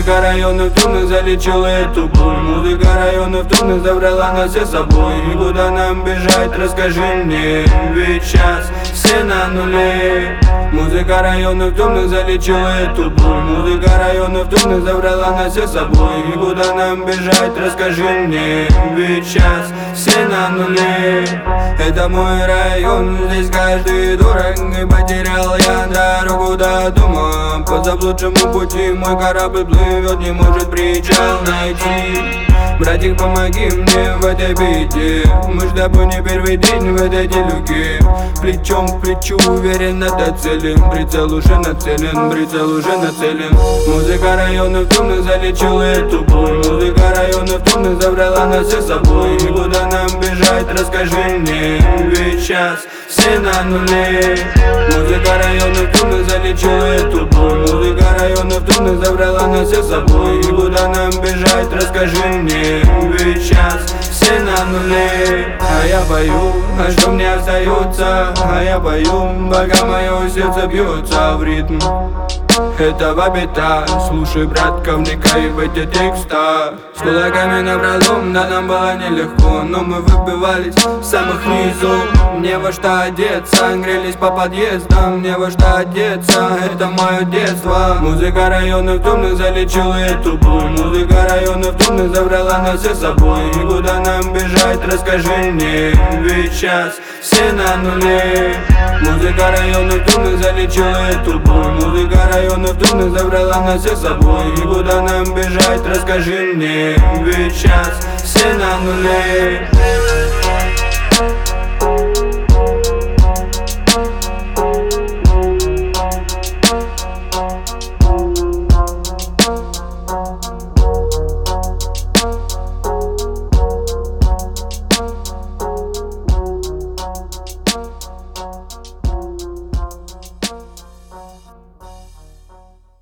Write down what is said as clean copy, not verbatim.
Музыка районов темных залечила эту боль. Музыка районов темных забрала нас все с собой. И куда нам бежать, расскажи мне, ведь сейчас все на нуле. Музыка районов темных залечила эту боль. Музыка районов темных забрала нас все с собой. И куда нам бежать, расскажи мне, ведь сейчас все на нуле. Это мой район, здесь каждый дурак. И потерял я дорогу до дома. По заблудшему пути мой корабль плывет, не может причал найти. Братик, помоги мне в этой беде. Мы с тобой не первый день в этой делюге. Плечом к плечу, уверенно доцелен. Прицел уже нацелен, прицел уже нацелен. Музыка районов темных залечила эту боль. Музыка районов темных забрала нас все с собой. И куда нам бежать, расскажи мне, ведь сейчас все на нуле. Музыка районов темных залечила эту боль. Музыка районов темных забрала нас все с собой. И куда нам бежать, расскажи мне, ведь сейчас все на нуле. А я пою, а что мне остается? А я пою, пока мое сердце бьется в ритм этого бита. Слушай, братка, вникай в эти текста. С кулаками напролом, да, нам было нелегко, но мы выбивались с самых низов. Не во что одеться, грелись по подъездам. Не во что одеться, это мое детство. Музыка районов темных залечила эту боль. Музыка районов темных забрала нас все с собой. И куда нам бежать, расскажи мне, ведь сейчас все на нуле. Музыка районов темных залечила эту боль. Музыка районов темных забрала нас все с собой. И куда нам бежать, расскажи мне, ведь сейчас все на нуле.